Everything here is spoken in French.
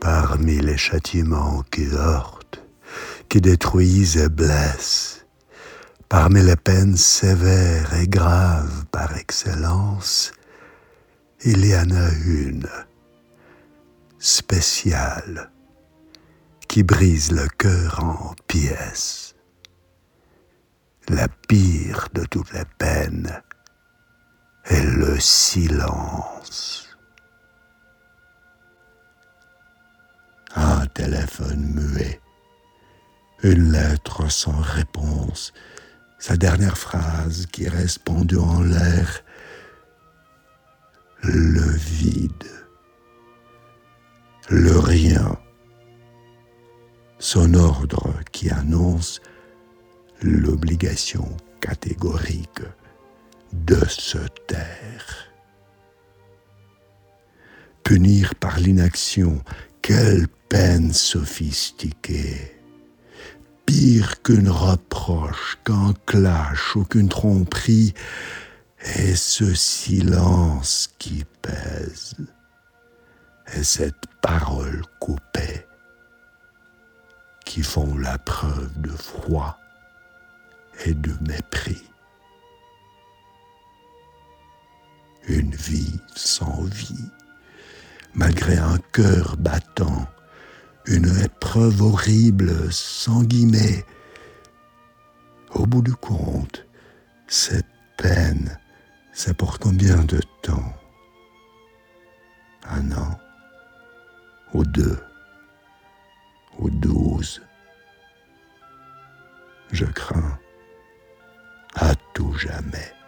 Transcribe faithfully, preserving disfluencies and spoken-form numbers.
Parmi les châtiments qui heurtent, qui détruisent et blessent, parmi les peines sévères et graves par excellence, il y en a une spéciale qui brise le cœur en pièces. La pire de toutes les peines est le silence. Un téléphone muet, une lettre sans réponse, sa dernière phrase qui reste pendue en l'air, le vide, le rien, son ordre qui annonce l'obligation catégorique de se taire. Punir par l'inaction, quelle peine sophistiquée! Pire qu'une reproche, qu'un clash ou qu'une tromperie, et ce silence qui pèse, et cette parole coupée, qui font la preuve de froid et de mépris. Une vie sans vie, malgré un cœur battant, une épreuve horrible sans guillemets. Au bout du compte, cette peine, c'est pour combien de temps? Un an, ou deux, ou douze. Je crains à tout jamais.